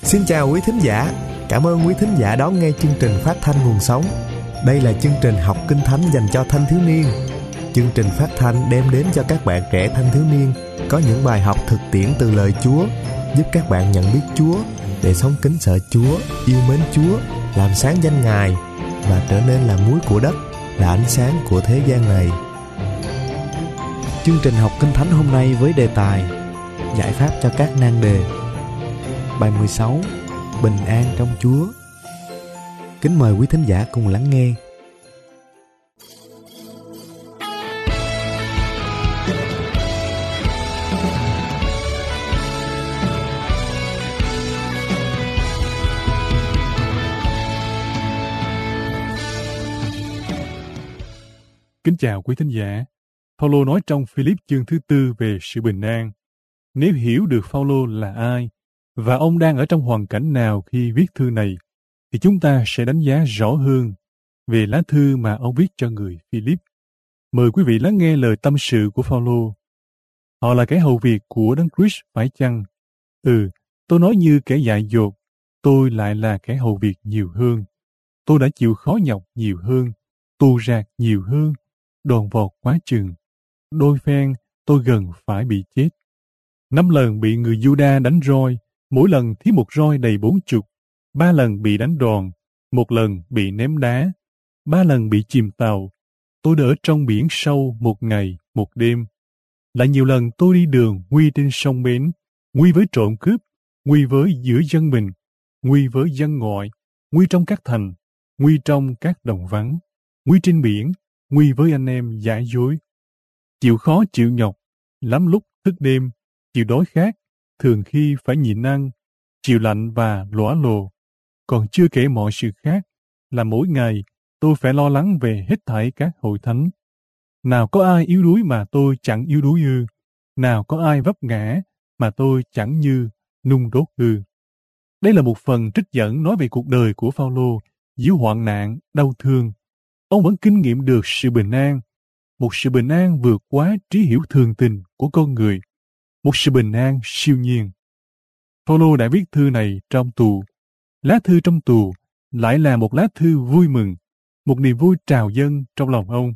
Xin chào quý thính giả. Cảm ơn quý thính giả đón nghe chương trình phát thanh Nguồn Sống. Đây là chương trình học Kinh Thánh dành cho thanh thiếu niên. Chương trình phát thanh đem đến cho các bạn trẻ thanh thiếu niên có những bài học thực tiễn từ lời Chúa, giúp các bạn nhận biết Chúa để sống kính sợ Chúa, yêu mến Chúa, làm sáng danh Ngài và trở nên là muối của đất, là ánh sáng của thế gian này. Chương trình học Kinh Thánh hôm nay với đề tài Giải pháp cho các nan đề. Bài 16, Bình an trong Chúa. Kính mời quý thính giả cùng lắng nghe. Kính chào quý thính giả. Phaolô nói trong Philip chương thứ 4 về sự bình an. Nếu hiểu được Phaolô là ai và ông đang ở trong hoàn cảnh nào khi viết thư này, thì chúng ta sẽ đánh giá rõ hơn về lá thư mà ông viết cho người Philip. Mời quý vị lắng nghe lời tâm sự của Phaolô. Họ là kẻ hầu việc của Đấng Christ phải chăng? Tôi nói như kẻ dại dột, tôi lại là kẻ hầu việc nhiều hơn. Tôi đã chịu khó nhọc nhiều hơn, tù rạc nhiều hơn, đòn vọt quá chừng. Đôi phen tôi gần phải bị chết. 5 lần bị người Juda đánh roi, mỗi lần thiếu một roi đầy 40. 3 lần bị đánh đòn, 1 lần bị ném đá, 3 lần bị chìm tàu. Tôi đã ở trong biển sâu 1 ngày, 1 đêm. Lại nhiều lần tôi đi đường nguy trên sông bến, nguy với trộm cướp, nguy với giữa dân mình, nguy với dân ngoại, nguy trong các thành, nguy trong các đồng vắng, nguy trên biển, nguy với anh em giả dối. Chịu khó chịu nhọc, lắm lúc thức đêm, chịu đói khát, thường khi phải nhịn ăn, chịu lạnh và lõa lồ. Còn chưa kể mọi sự khác, là mỗi ngày tôi phải lo lắng về hết thảy các hội thánh. Nào có ai yếu đuối mà tôi chẳng yếu đuối ư? Nào có ai vấp ngã mà tôi chẳng như nung đốt ư? Đây là một phần trích dẫn nói về cuộc đời của Phaolô giữa hoạn nạn, đau thương. Ông vẫn kinh nghiệm được sự bình an, một sự bình an vượt quá trí hiểu thường tình của con người, một sự bình an siêu nhiên. Phaolô đã viết thư này trong tù. Lá thư trong tù lại là một lá thư vui mừng, một niềm vui trào dâng trong lòng ông.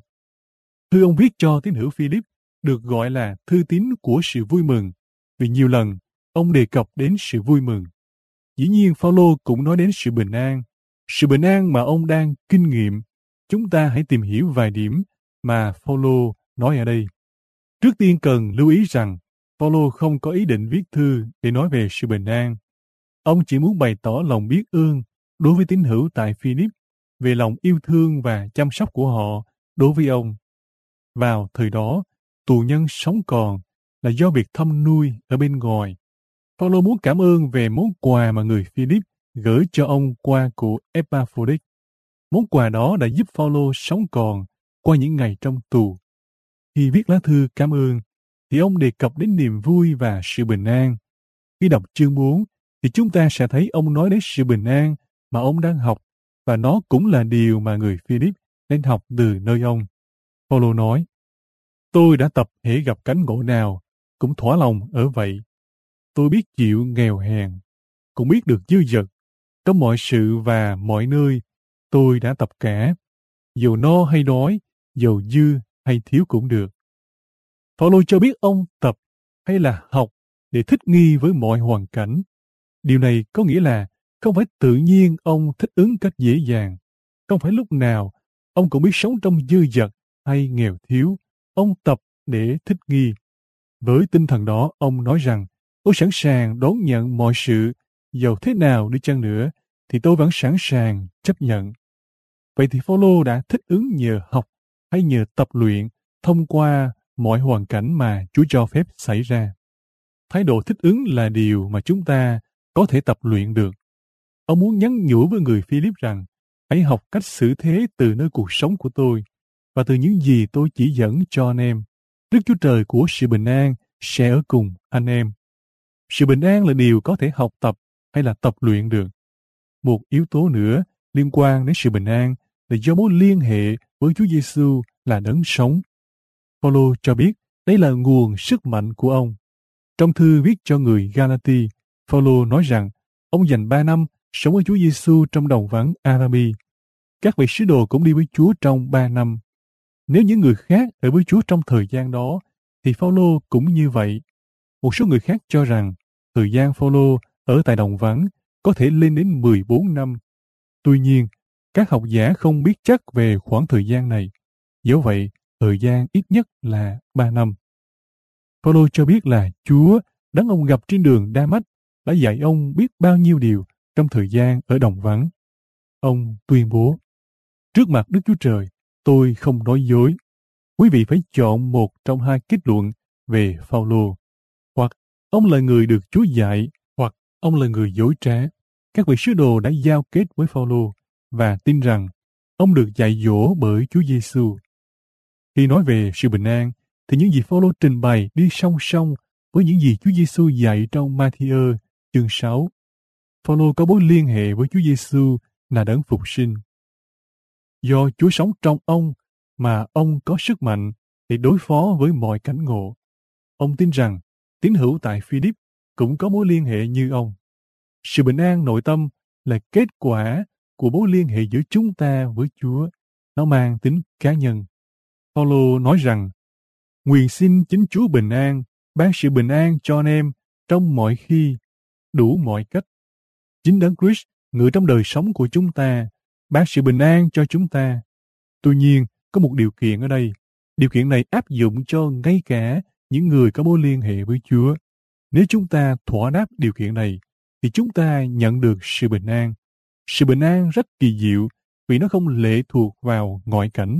Thư ông viết cho tín hữu Philip được gọi là thư tín của sự vui mừng, vì nhiều lần ông đề cập đến sự vui mừng. Dĩ nhiên Phaolô cũng nói đến sự bình an mà ông đang kinh nghiệm. Chúng ta hãy tìm hiểu vài điểm mà Phaolô nói ở đây. Trước tiên cần lưu ý rằng Phaolô không có ý định viết thư để nói về sự bình an. Ông chỉ muốn bày tỏ lòng biết ơn đối với tín hữu tại Philip về lòng yêu thương và chăm sóc của họ đối với ông. Vào thời đó, tù nhân sống còn là do việc thăm nuôi ở bên ngoài. Phaolô muốn cảm ơn về món quà mà người Philip gửi cho ông qua cụ Epaphroditus. Món quà đó đã giúp Phaolô sống còn qua những ngày trong tù. Khi viết lá thư cảm ơn, thì ông đề cập đến niềm vui và sự bình an. Khi đọc chương 4, thì chúng ta sẽ thấy ông nói đến sự bình an mà ông đang học, và nó cũng là điều mà người Philip nên học từ nơi ông. Phaolô nói, tôi đã tập hễ gặp cánh ngộ nào, cũng thỏa lòng ở vậy. Tôi biết chịu nghèo hèn, cũng biết được dư dật. Trong mọi sự và mọi nơi, tôi đã tập cả. Dù no hay đói, dù dư hay thiếu cũng được. Phaolô cho biết ông tập hay là học để thích nghi với mọi hoàn cảnh. Điều này có nghĩa là không phải tự nhiên ông thích ứng cách dễ dàng. Không phải lúc nào ông cũng biết sống trong dư dật hay nghèo thiếu. Ông tập để thích nghi. Với tinh thần đó, ông nói rằng tôi sẵn sàng đón nhận mọi sự, dầu thế nào đi chăng nữa, thì tôi vẫn sẵn sàng chấp nhận. Vậy thì Phaolô đã thích ứng nhờ học hay nhờ tập luyện thông qua mọi hoàn cảnh mà Chúa cho phép xảy ra? Thái độ thích ứng là điều mà chúng ta có thể tập luyện được. Ông muốn nhắn nhủ với người Philip rằng hãy học cách xử thế từ nơi cuộc sống của tôi và từ những gì tôi chỉ dẫn cho anh em. Đức Chúa Trời của sự bình an sẽ ở cùng anh em. Sự bình an là điều có thể học tập hay là tập luyện được. Một yếu tố nữa liên quan đến sự bình an là do mối liên hệ với Chúa Giêsu là đấng sống. Phaolô cho biết đây là nguồn sức mạnh của ông. Trong thư viết cho người Galati, Phaolô nói rằng Ông dành 3 năm sống với Chúa Giêsu trong đồng vắng Arabi. Các vị sứ đồ cũng đi với Chúa trong 3 năm. Nếu những người khác ở với Chúa trong thời gian đó, thì Phao-lô cũng như vậy. Một số người khác cho rằng thời gian Phao-lô ở tại đồng vắng có thể lên đến 14 năm. Tuy nhiên, các học giả không biết chắc về khoảng thời gian này. Do vậy, thời gian ít nhất là 3 năm. Phao-lô cho biết là Chúa đấng ông gặp trên đường Đa-mách đã dạy ông biết bao nhiêu điều trong thời gian ở đồng vắng. Ông tuyên bố, trước mặt Đức Chúa Trời, tôi không nói dối. Quý vị phải chọn một trong hai kết luận về Phao-lô. Hoặc ông là người được Chúa dạy, hoặc ông là người dối trá. Các vị sứ đồ đã giao kết với Phao-lô và tin rằng ông được dạy dỗ bởi Chúa Giêsu. Khi nói về sự bình an, thì những gì Phao-lô trình bày đi song song với những gì Chúa Giêsu dạy trong Ma-thi-ơ chương 6. Phao-lô có mối liên hệ với Chúa Giêsu là đấng phục sinh. Do Chúa sống trong ông mà ông có sức mạnh để đối phó với mọi cảnh ngộ. Ông tin rằng tín hữu tại Philip cũng có mối liên hệ như ông. Sự bình an nội tâm là kết quả của mối liên hệ giữa chúng ta với Chúa. Nó mang tính cá nhân. Phao-lô nói rằng, nguyện xin chính Chúa bình an, ban sự bình an cho anh em trong mọi khi, đủ mọi cách. Chính Đấng Christ ngự trong đời sống của chúng ta, ban sự bình an cho chúng ta. Tuy nhiên, có một điều kiện ở đây. Điều kiện này áp dụng cho ngay cả những người có mối liên hệ với Chúa. Nếu chúng ta thỏa đáp điều kiện này, thì chúng ta nhận được sự bình an. Sự bình an rất kỳ diệu vì nó không lệ thuộc vào ngoại cảnh.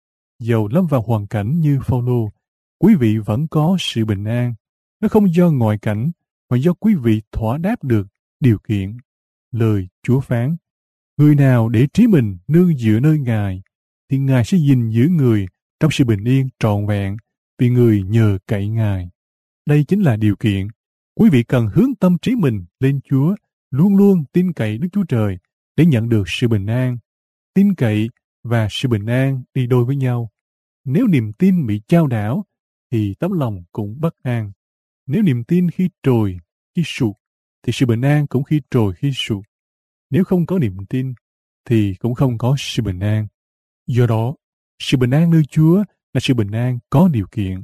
Dầu lâm vào hoàn cảnh như Phao-lô, quý vị vẫn có sự bình an. Nó không do ngoại cảnh, mà do quý vị thỏa đáp được điều kiện. Lời Chúa phán, người nào để trí mình nương dựa nơi Ngài, thì Ngài sẽ gìn giữ người trong sự bình yên trọn vẹn, vì người nhờ cậy Ngài. Đây chính là điều kiện. Quý vị cần hướng tâm trí mình lên Chúa, luôn luôn tin cậy Đức Chúa Trời để nhận được sự bình an. Tin cậy và sự bình an đi đôi với nhau. Nếu niềm tin bị chao đảo, thì tấm lòng cũng bất an. Nếu niềm tin khi trồi, khi sụt, thì sự bình an cũng khi trồi, khi sụt. Nếu không có niềm tin, thì cũng không có sự bình an. Do đó, sự bình an nơi Chúa là sự bình an có điều kiện.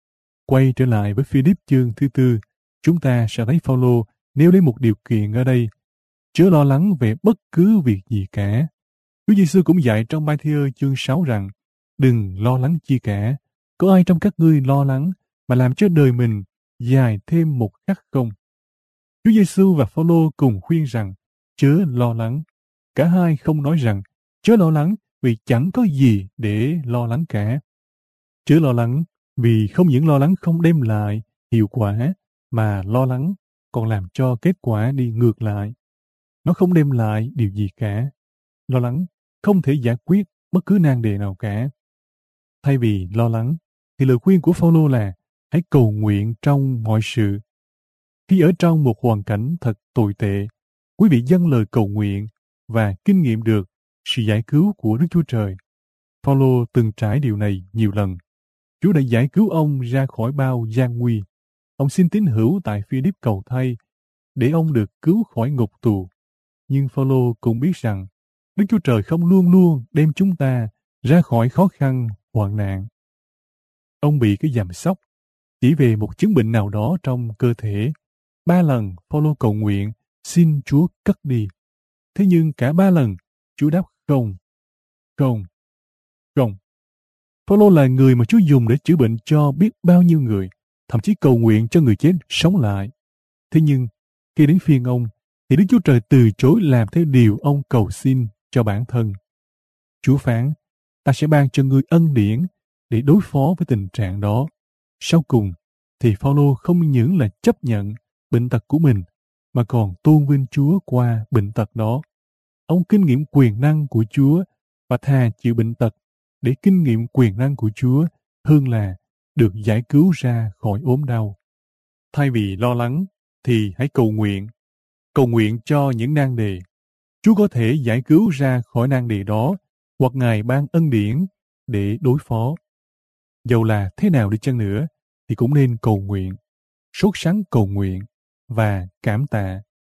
Quay trở lại với Philip chương thứ 4, chúng ta sẽ thấy Phao-lô nêu lên một điều kiện ở đây. Chớ lo lắng về bất cứ việc gì cả. Chúa Giêsu cũng dạy trong Ma-thi-ơ chương 6 rằng, đừng lo lắng chi cả. Có ai trong các ngươi lo lắng mà làm cho đời mình dài thêm một khắc không? Chúa Giêsu và Phao-lô cùng khuyên rằng, chớ lo lắng. Cả hai không nói rằng, chớ lo lắng vì chẳng có gì để lo lắng cả. Chớ lo lắng vì không những lo lắng không đem lại hiệu quả, mà lo lắng còn làm cho kết quả đi ngược lại. Nó không đem lại điều gì cả. Lo lắng không thể giải quyết bất cứ nan đề nào cả. Thay vì lo lắng, thì lời khuyên của Phao-lô là hãy cầu nguyện trong mọi sự. Khi ở trong một hoàn cảnh thật tồi tệ, quý vị dâng lời cầu nguyện và kinh nghiệm được sự giải cứu của Đức Chúa Trời. Phao-lô từng trải điều này nhiều lần. Chúa đã giải cứu ông ra khỏi bao gian nguy. Ông xin tín hữu tại Philip cầu thay để ông được cứu khỏi ngục tù. Nhưng Phao-lô cũng biết rằng Đức Chúa Trời không luôn luôn đem chúng ta ra khỏi khó khăn, hoạn nạn. Ông bị cái giàm sóc chỉ về một chứng bệnh nào đó trong cơ thể. 3 lần Phao-lô cầu nguyện xin Chúa cất đi. Thế nhưng cả 3 lần Chúa đáp không, không, không. Phao-lô là người mà Chúa dùng để chữa bệnh cho biết bao nhiêu người, thậm chí cầu nguyện cho người chết sống lại. Thế nhưng khi đến phiên ông, thì Đức Chúa Trời từ chối làm theo điều ông cầu xin cho bản thân. Chúa phán, ta sẽ ban cho ngươi ân điển để đối phó với tình trạng đó. Sau cùng, thì Phao-lô không những là chấp nhận bệnh tật của mình, mà còn tôn vinh Chúa qua bệnh tật đó. Ông kinh nghiệm quyền năng của Chúa và thà chịu bệnh tật để kinh nghiệm quyền năng của Chúa hơn là được giải cứu ra khỏi ốm đau. Thay vì lo lắng, thì hãy cầu nguyện. Cầu nguyện cho những nan đề. Chúa có thể giải cứu ra khỏi nan đề đó, hoặc Ngài ban ân điển để đối phó. Dầu là thế nào đi chăng nữa, thì cũng nên cầu nguyện, sốt sắng cầu nguyện và cảm tạ.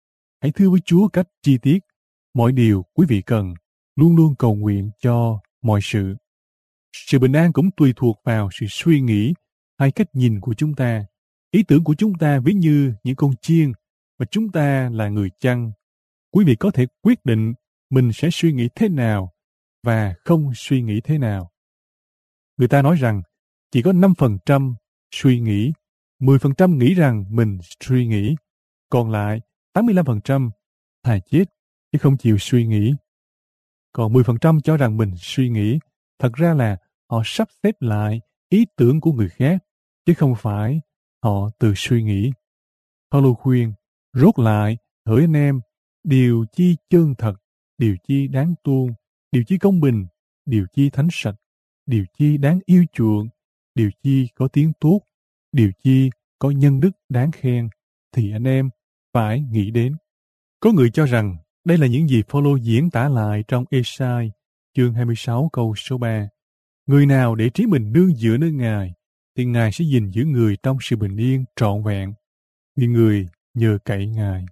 Hãy thưa với Chúa cách chi tiết mọi điều quý vị cần, luôn luôn cầu nguyện cho mọi sự. Sự bình an cũng tùy thuộc vào sự suy nghĩ hay cách nhìn của chúng ta. Ý tưởng của chúng ta ví như những con chiên và chúng ta là người chăn. Quý vị có thể quyết định mình sẽ suy nghĩ thế nào và không suy nghĩ thế nào. Người ta nói rằng chỉ có 5% suy nghĩ, 10% nghĩ rằng mình suy nghĩ, còn lại 85% thà chết chứ không chịu suy nghĩ. Còn 10% cho rằng mình suy nghĩ, thật ra là họ sắp xếp lại ý tưởng của người khác, chứ không phải họ tự suy nghĩ. Paulo khuyên, rốt lại, hỡi anh em, điều chi chân thật, điều chi đáng tôn, điều chi công bình, điều chi thánh sạch, điều chi đáng yêu chuộng, điều chi có tiếng tốt, điều chi có nhân đức đáng khen, thì anh em phải nghĩ đến. Có người cho rằng đây là những gì Paulo diễn tả lại trong Ê-sai, chương 26 câu số 3. Người nào để trí mình nương dựa nơi Ngài, thì Ngài sẽ gìn giữ người trong sự bình yên trọn vẹn, vì người nhờ cậy Ngài.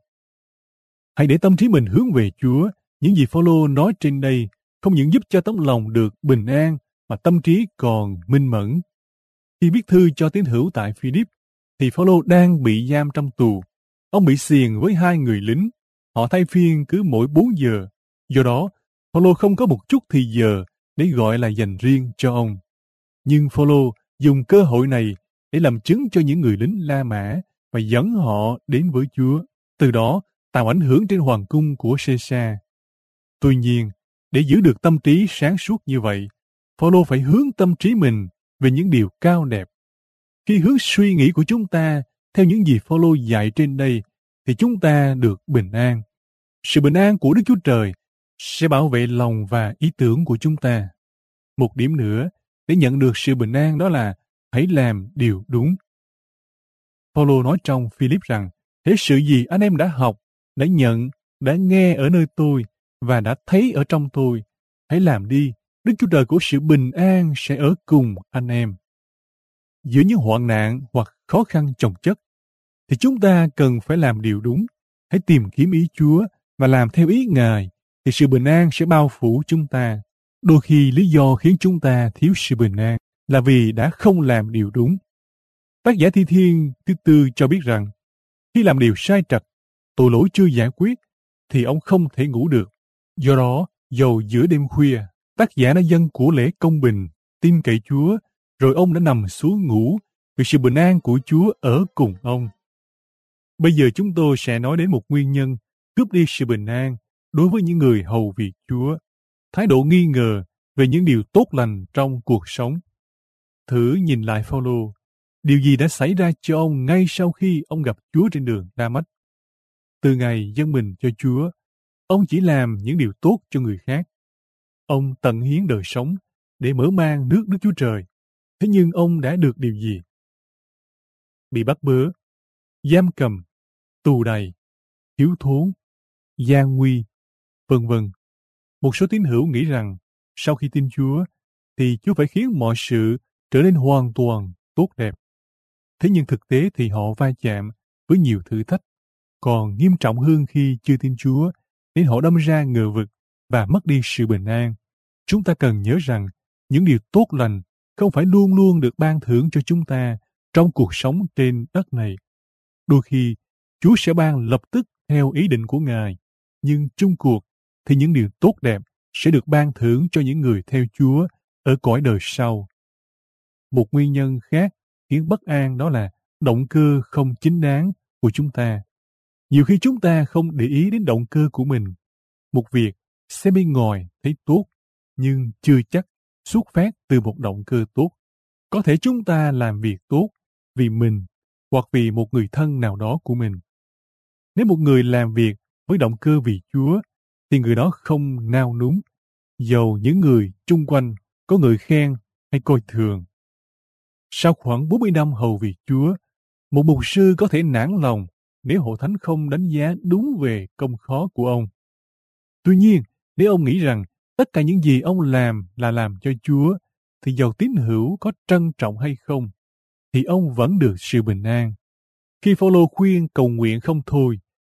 Hãy để tâm trí mình hướng về Chúa. Những gì Paulo nói trên đây không những giúp cho tấm lòng được bình an, mà tâm trí còn minh mẫn. Khi viết thư cho tín hữu tại Philip, thì Paulo đang bị giam trong tù. Ông bị xiềng với 2 người lính. Họ thay phiên cứ mỗi 4 giờ. Do đó, Paulo không có một chút thì giờ để gọi là dành riêng cho ông. Nhưng Paulo dùng cơ hội này để làm chứng cho những người lính La Mã và dẫn họ đến với Chúa. Từ đó, tạo ảnh hưởng trên hoàng cung của Caesar. Tuy nhiên, để giữ được tâm trí sáng suốt như vậy, Paulo phải hướng tâm trí mình về những điều cao đẹp. Khi hướng suy nghĩ của chúng ta theo những gì Paulo dạy trên đây, thì chúng ta được bình an. Sự bình an của Đức Chúa Trời sẽ bảo vệ lòng và ý tưởng của chúng ta. Một điểm nữa để nhận được sự bình an đó là hãy làm điều đúng. Paulo nói trong Philip rằng, thế sự gì anh em đã học, đã nhận, đã nghe ở nơi tôi và đã thấy ở trong tôi, hãy làm đi, Đức Chúa Trời của sự bình an sẽ ở cùng anh em. Giữa những hoạn nạn hoặc khó khăn chồng chất, thì chúng ta cần phải làm điều đúng. Hãy tìm kiếm ý Chúa và làm theo ý Ngài, thì sự bình an sẽ bao phủ chúng ta. Đôi khi lý do khiến chúng ta thiếu sự bình an là vì đã không làm điều đúng. Tác giả Thi Thiên thứ 4 cho biết rằng, khi làm điều sai trật, tội lỗi chưa giải quyết, thì ông không thể ngủ được. Do đó, dầu giữa đêm khuya, tác giả đã dâng của lễ công bình, tin cậy Chúa, rồi ông đã nằm xuống ngủ, vì sự bình an của Chúa ở cùng ông. Bây giờ chúng tôi sẽ nói đến một nguyên nhân cướp đi sự bình an đối với những người hầu việc Chúa, thái độ nghi ngờ về những điều tốt lành trong cuộc sống. Thử nhìn lại Phaolô, điều gì đã xảy ra cho ông ngay sau khi ông gặp Chúa trên đường Đa-mách? Từ ngày dâng mình cho Chúa, ông chỉ làm những điều tốt cho người khác. Ông tận hiến đời sống để mở mang nước Đức Chúa Trời. Thế nhưng ông đã được điều gì? Bị bắt bớ, giam cầm, tù đày, thiếu thốn, gian nguy, vân vân. Một số tín hữu nghĩ rằng sau khi tin Chúa thì Chúa phải khiến mọi sự trở nên hoàn toàn tốt đẹp. Thế nhưng thực tế thì họ va chạm với nhiều thử thách, còn nghiêm trọng hơn khi chưa tin Chúa, nên họ đâm ra ngờ vực và mất đi sự bình an. Chúng ta cần nhớ rằng những điều tốt lành không phải luôn luôn được ban thưởng cho chúng ta trong cuộc sống trên đất này. Đôi khi, Chúa sẽ ban lập tức theo ý định của Ngài, nhưng chung cuộc thì những điều tốt đẹp sẽ được ban thưởng cho những người theo Chúa ở cõi đời sau. Một nguyên nhân khác khiến bất an đó là động cơ không chính đáng của chúng ta. Nhiều khi chúng ta không để ý đến động cơ của mình. Một việc xem bên ngoài thấy tốt, nhưng chưa chắc xuất phát từ một động cơ tốt. Có thể chúng ta làm việc tốt vì mình hoặc vì một người thân nào đó của mình. Nếu một người làm việc với động cơ vì Chúa, thì người đó không nao núng, dầu những người chung quanh có người khen hay coi thường. Sau khoảng 40 năm hầu việc Chúa, một mục sư có thể nản lòng nếu hội thánh không đánh giá đúng về công khó của ông. Tuy nhiên, nếu ông nghĩ rằng tất cả những gì ông làm là làm cho Chúa, thì dầu tín hữu có trân trọng hay không, thì ông vẫn được sự bình an. Khi Phaolô khuyên cầu nguyện không thôi,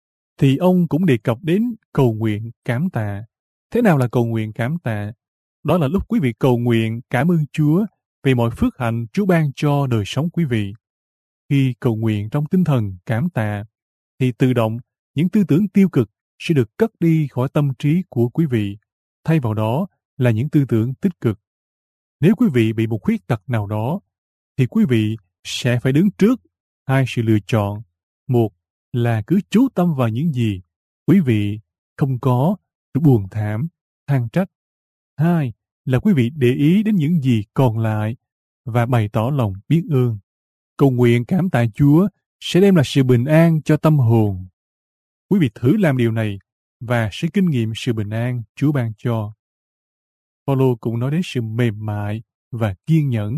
thì ông cũng đề cập đến cầu nguyện cảm tạ. Thế nào là cầu nguyện cảm tạ? Đó là lúc quý vị cầu nguyện cảm ơn Chúa về mọi phước hạnh Chúa ban cho đời sống quý vị. Khi cầu nguyện trong tinh thần cảm tạ, thì tự động những tư tưởng tiêu cực sẽ được cất đi khỏi tâm trí của quý vị, thay vào đó là những tư tưởng tích cực. Nếu quý vị bị một khuyết tật nào đó, thì quý vị sẽ phải đứng trước hai sự lựa chọn. Một là cứ chú tâm vào những gì quý vị không có, rồi buồn thảm, than trách. Hai là quý vị để ý đến những gì còn lại và bày tỏ lòng biết ơn. Cầu nguyện cảm tạ Chúa sẽ đem lại sự bình an cho tâm hồn. Quý vị thử làm điều này và sẽ kinh nghiệm sự bình an Chúa ban cho. Phaolô cũng nói đến sự mềm mại và kiên nhẫn.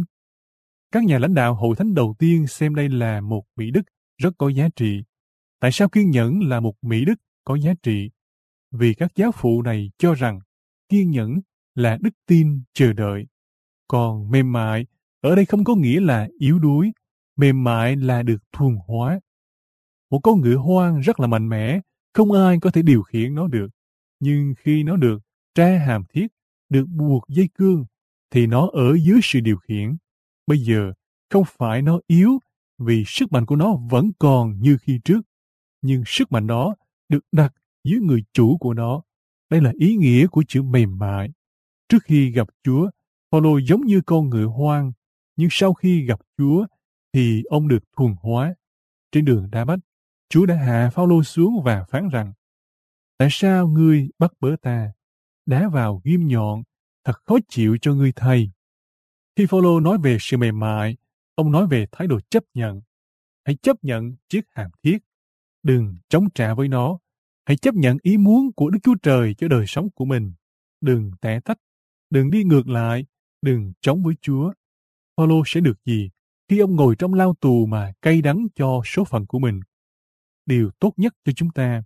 Các nhà lãnh đạo hội thánh đầu tiên xem đây là một mỹ đức rất có giá trị. Tại sao kiên nhẫn là một mỹ đức có giá trị? Vì các giáo phụ này cho rằng kiên nhẫn là đức tin chờ đợi. Còn mềm mại ở đây không có nghĩa là yếu đuối. Mềm mại là được thuần hóa. Một con ngựa hoang rất là mạnh mẽ, không ai có thể điều khiển nó được. Nhưng khi nó được tra hàm thiết, được buộc dây cương, thì nó ở dưới sự điều khiển. Bây giờ, không phải nó yếu, vì sức mạnh của nó vẫn còn như khi trước. Nhưng sức mạnh đó được đặt dưới người chủ của nó. Đây là ý nghĩa của chữ mềm mại. Trước khi gặp Chúa, Phaolô giống như con ngựa hoang, nhưng sau khi gặp Chúa, thì ông được thuần hóa. Trên đường Đa Bách, Chúa đã hạ Phaolô xuống và phán rằng: tại sao ngươi bắt bớ ta, đá vào ghim nhọn, thật khó chịu cho ngươi thay. Khi Phaolô nói về sự mềm mại, ông nói về thái độ chấp nhận. Hãy chấp nhận chiếc hàm thiết, đừng chống trả với nó. Hãy chấp nhận ý muốn của Đức Chúa Trời cho đời sống của mình. Đừng tẻ tách, đừng đi ngược lại, đừng chống với Chúa. Phaolô sẽ được gì khi ông ngồi trong lao tù mà cay đắng cho số phận của mình? Điều tốt nhất cho chúng ta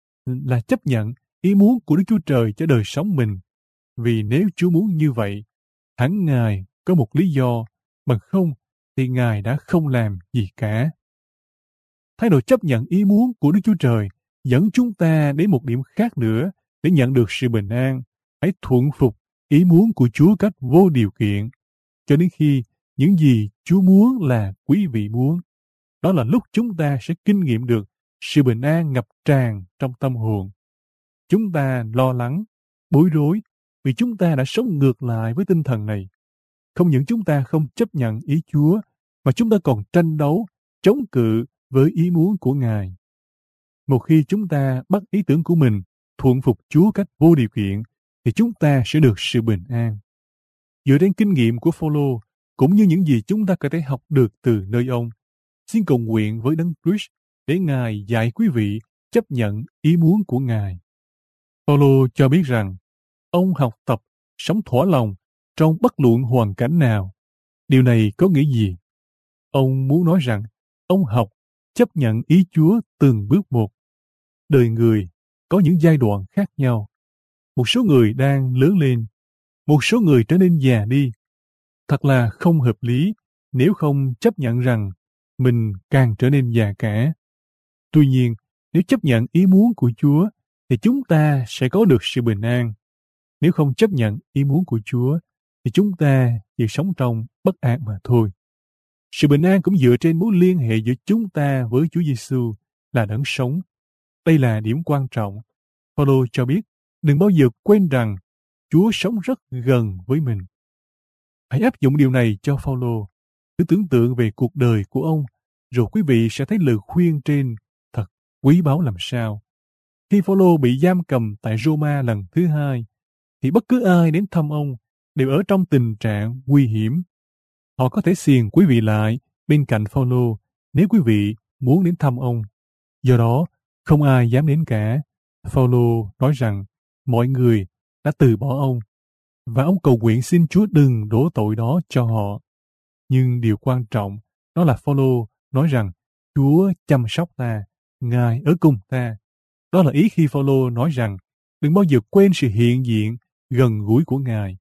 là chấp nhận ý muốn của Đức Chúa Trời cho đời sống mình. Vì nếu Chúa muốn như vậy, hẳn Ngài có một lý do, bằng không thì Ngài đã không làm gì cả. Thái độ chấp nhận ý muốn của Đức Chúa Trời dẫn chúng ta đến một điểm khác nữa để nhận được sự bình an. Hãy thuận phục ý muốn của Chúa cách vô điều kiện, cho đến khi những gì Chúa muốn là quý vị muốn. Đó là lúc chúng ta sẽ kinh nghiệm được sự bình an ngập tràn trong tâm hồn. Chúng ta lo lắng, bối rối vì chúng ta đã sống ngược lại với tinh thần này. Không những chúng ta không chấp nhận ý Chúa, mà chúng ta còn tranh đấu, chống cự với ý muốn của Ngài. Một khi chúng ta bắt ý tưởng của mình thuận phục Chúa cách vô điều kiện, thì chúng ta sẽ được sự bình an. Dựa trên kinh nghiệm của Phaolô, cũng như những gì chúng ta có thể học được từ nơi ông, xin cầu nguyện với Đấng Christ để Ngài dạy quý vị chấp nhận ý muốn của Ngài. Phaolô cho biết rằng ông học tập sống thỏa lòng trong bất luận hoàn cảnh nào. Điều này có nghĩa gì? Ông muốn nói rằng ông học chấp nhận ý Chúa từng bước một. Đời người có những giai đoạn khác nhau. Một số người đang lớn lên, một số người trở nên già đi. Thật là không hợp lý nếu không chấp nhận rằng mình càng trở nên già cả. Tuy nhiên, nếu chấp nhận ý muốn của Chúa, thì chúng ta sẽ có được sự bình an. Nếu không chấp nhận ý muốn của Chúa, thì chúng ta chỉ sống trong bất an mà thôi. Sự bình an cũng dựa trên mối liên hệ giữa chúng ta với Chúa Giêsu là đấng sống. Đây là điểm quan trọng. Phaolô cho biết, đừng bao giờ quên rằng Chúa sống rất gần với mình. Hãy áp dụng điều này cho Phaolô. Cứ tưởng tượng về cuộc đời của ông, rồi quý vị sẽ thấy lời khuyên trên thật quý báu làm sao. Khi Phaolô bị giam cầm tại Roma lần thứ hai, thì bất cứ ai đến thăm ông đều ở trong tình trạng nguy hiểm. Họ có thể xiềng quý vị lại bên cạnh Phaolô nếu quý vị muốn đến thăm ông. Do đó, không ai dám đến cả. Phaolô nói rằng mọi người đã từ bỏ ông, và ông cầu nguyện xin Chúa đừng đổ tội đó cho họ. Nhưng điều quan trọng đó là Phaolô nói rằng Chúa chăm sóc ta, Ngài ở cùng ta. Đó là ý khi Phaolô nói rằng đừng bao giờ quên sự hiện diện gần gũi của Ngài.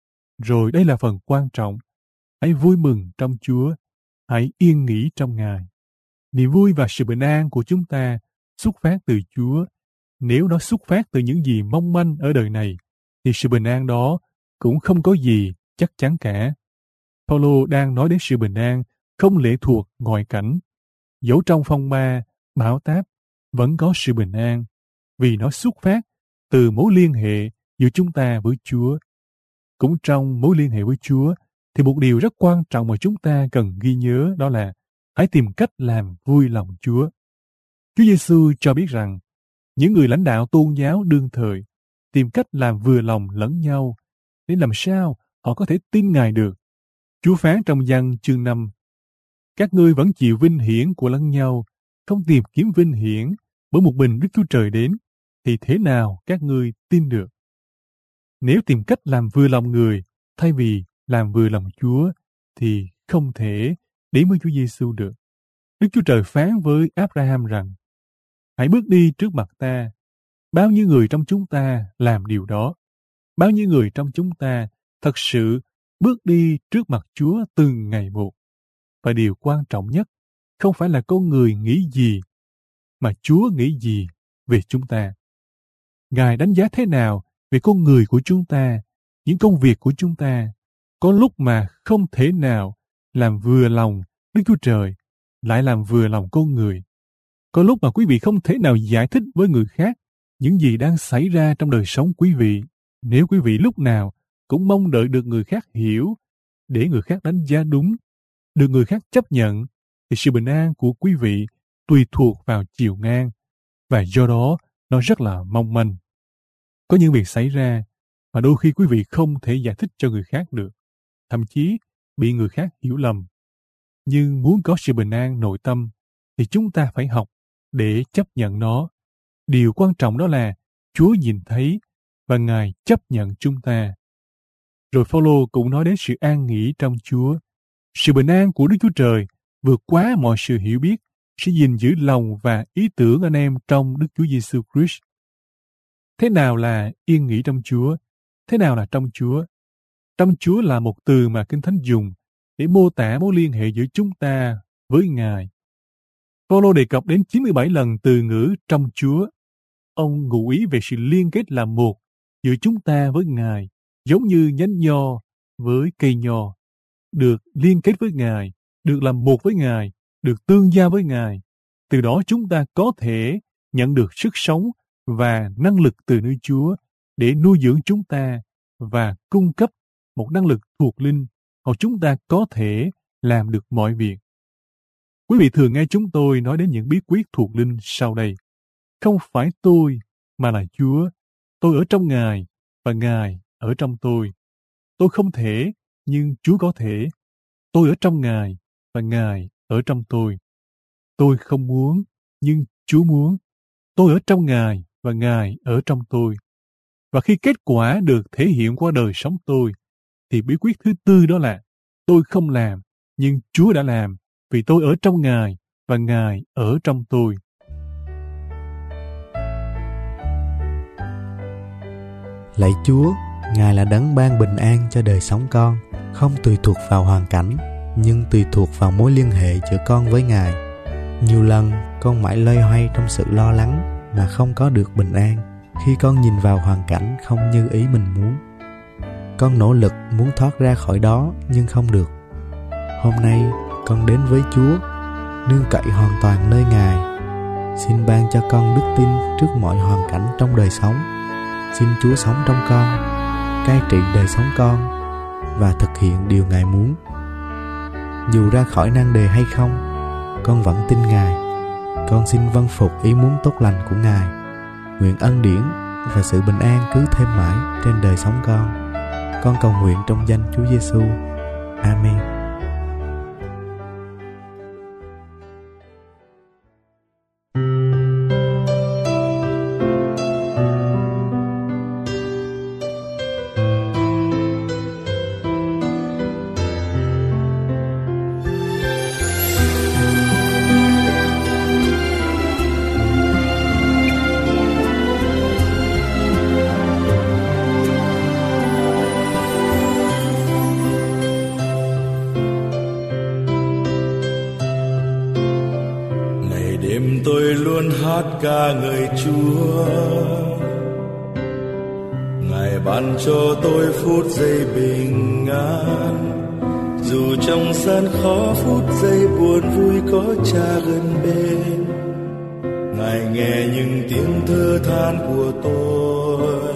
Rồi đây là phần quan trọng. Hãy vui mừng trong Chúa, hãy yên nghỉ trong Ngài. Niềm vui và sự bình an của chúng ta xuất phát từ Chúa, nếu nó xuất phát từ những gì mong manh ở đời này, thì sự bình an đó cũng không có gì chắc chắn cả. Phaolô đang nói đến sự bình an không lệ thuộc ngoại cảnh. Dẫu trong phong ba, bão táp, vẫn có sự bình an, vì nó xuất phát từ mối liên hệ giữa chúng ta với Chúa. Cũng trong mối liên hệ với Chúa, thì một điều rất quan trọng mà chúng ta cần ghi nhớ đó là hãy tìm cách làm vui lòng Chúa. Chúa Giêsu cho biết rằng những người lãnh đạo tôn giáo đương thời tìm cách làm vừa lòng lẫn nhau để làm sao họ có thể tin Ngài được. Chúa phán trong Giăng chương 5: các ngươi vẫn chịu vinh hiển của lẫn nhau, không tìm kiếm vinh hiển bởi một mình Đức Chúa Trời đến, thì thế nào các ngươi tin được? Nếu tìm cách làm vừa lòng người thay vì làm vừa lòng Chúa, thì không thể đến với Chúa Giêsu được. Đức Chúa Trời phán với Abraham rằng: hãy bước đi trước mặt ta. Bao nhiêu người trong chúng ta làm điều đó? Bao nhiêu người trong chúng ta thật sự bước đi trước mặt Chúa từng ngày một? Và điều quan trọng nhất không phải là con người nghĩ gì, mà Chúa nghĩ gì về chúng ta. Ngài đánh giá thế nào về con người của chúng ta, những công việc của chúng ta? Có lúc mà không thể nào làm vừa lòng Đức Chúa Trời, lại làm vừa lòng con người. Có lúc mà quý vị không thể nào giải thích với người khác những gì đang xảy ra trong đời sống quý vị. Nếu quý vị lúc nào cũng mong đợi được người khác hiểu, để người khác đánh giá đúng, được người khác chấp nhận, thì sự bình an của quý vị tùy thuộc vào chiều ngang, và do đó nó rất là mong manh. Có những việc xảy ra mà đôi khi quý vị không thể giải thích cho người khác được, thậm chí bị người khác hiểu lầm. Nhưng muốn có sự bình an nội tâm thì chúng ta phải học để chấp nhận nó. Điều quan trọng đó là Chúa nhìn thấy và Ngài chấp nhận chúng ta. Rồi Phaolô cũng nói đến sự an nghỉ trong Chúa. Sự bình an của Đức Chúa Trời vượt quá mọi sự hiểu biết sẽ gìn giữ lòng và ý tưởng anh em trong Đức Chúa Giêsu Christ. Thế nào là yên nghỉ trong Chúa? Thế nào là trong Chúa? Trong Chúa là một từ mà Kinh Thánh dùng để mô tả mối liên hệ giữa chúng ta với Ngài. Phaolô đề cập đến 97 lần từ ngữ trong Chúa. Ông ngụ ý về sự liên kết là một giữa chúng ta với Ngài, giống như nhánh nho với cây nho, được liên kết với Ngài, được làm một với Ngài, được tương giao với Ngài. Từ đó chúng ta có thể nhận được sức sống và năng lực từ nơi Chúa để nuôi dưỡng chúng ta và cung cấp một năng lực thuộc linh, hoặc chúng ta có thể làm được mọi việc. Quý vị thường nghe chúng tôi nói đến những bí quyết thuộc linh sau đây. Không phải tôi, mà là Chúa. Tôi ở trong Ngài, và Ngài ở trong tôi. Tôi không thể, nhưng Chúa có thể. Tôi ở trong Ngài, và Ngài ở trong tôi. Tôi không muốn, nhưng Chúa muốn. Tôi ở trong Ngài, và Ngài ở trong tôi. Và khi kết quả được thể hiện qua đời sống tôi, thì bí quyết thứ tư đó là tôi không làm, nhưng Chúa đã làm, vì tôi ở trong Ngài, và Ngài ở trong tôi. Lạy Chúa, Ngài là đấng ban bình an cho đời sống con, không tùy thuộc vào hoàn cảnh, nhưng tùy thuộc vào mối liên hệ giữa con với Ngài. Nhiều lần con mãi loay hoay trong sự lo lắng mà không có được bình an khi con nhìn vào hoàn cảnh không như ý mình muốn. Con nỗ lực muốn thoát ra khỏi đó nhưng không được. Hôm nay con đến với Chúa, nương cậy hoàn toàn nơi Ngài. Xin ban cho con đức tin trước mọi hoàn cảnh trong đời sống. Xin Chúa sống trong con, cai trị đời sống con và thực hiện điều Ngài muốn. Dù ra khỏi nan đề hay không, con vẫn tin Ngài. Con xin vâng phục ý muốn tốt lành của Ngài. Nguyện ân điển và sự bình an cứ thêm mãi trên đời sống con. Con cầu nguyện trong danh Chúa Giêsu. Amen. ca ngợi Chúa. Ngài ban cho tôi phút giây bình an, dù trong gian khó phút giây buồn vui có Cha gần bên. Ngài nghe những tiếng thở than của tôi,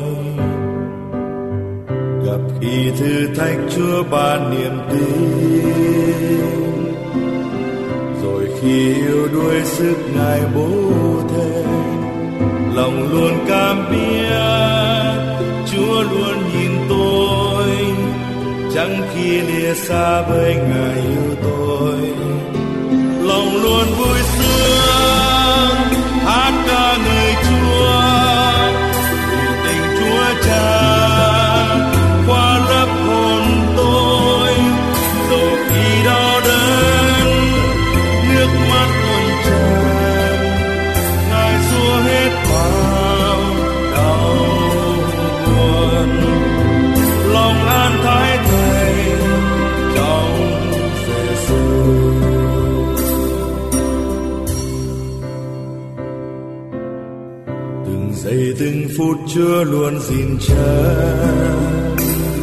gặp khi thử thách Chúa ban niềm tin. Rồi khi yêu đuối sức Ngài bố thê, lòng luôn cảm biết Chúa luôn nhìn tôi, chẳng khi lìa xa với Ngài yêu tôi. Lòng luôn vui sướng hát ca ngợi Chúa, vì tình Chúa Cha qua lấp hồn tôi. Dù khi đau đớn nước mắt tuôn tràn, Ngài xua hết bao đau buồn. Lòng an thái Thầy trong Giêsu. Từng giây từng phút Chúa luôn gìn chân,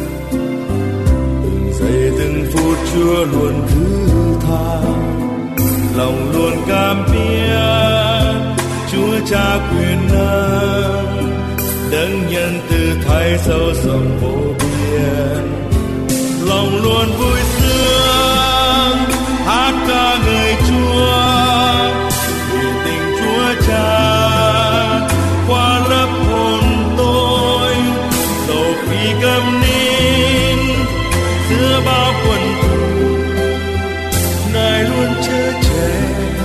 từng giây từng phút Chúa luôn thứ tha. Lòng luôn cảm biết Chúa Cha quyền năng, đấng nhân từ thay sâu rộng vô biên. Lòng luôn vui sướng hát ca ngợi Chúa, vì tình Chúa Cha qua lấp hồn tôi. Dầu khi cầm nín giữa bao quần thù, Ngài luôn chở che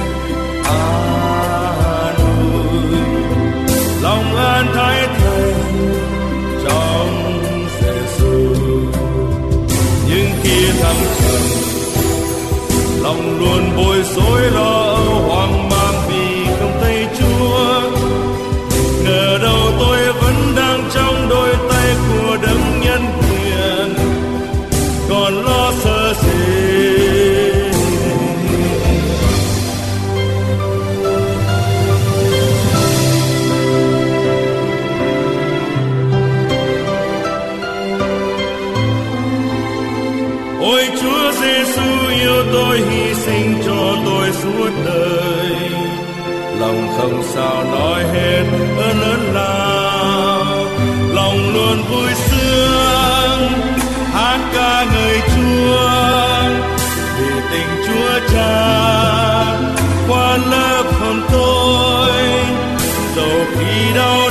an ủi. Lòng an thái Thầy trong Giêsu. Nhưng khi thăng trầm, lòng luôn bối rối lo âu hoang mang vì không thấy Chúa. Ngờ đâu tôi vẫn đang trong đôi tay của đấng nhân quyền, còn lo sợ gì. Ôi Chúa Giêsu yêu tôi, hy sinh cho tôi suốt đời. Lòng không sao nói hết ơn lớn lao. Lòng luôn vui sướng hát ca ngợi Chúa, vì tình Chúa Cha qua lớp hồn tôi. Dầu khi đau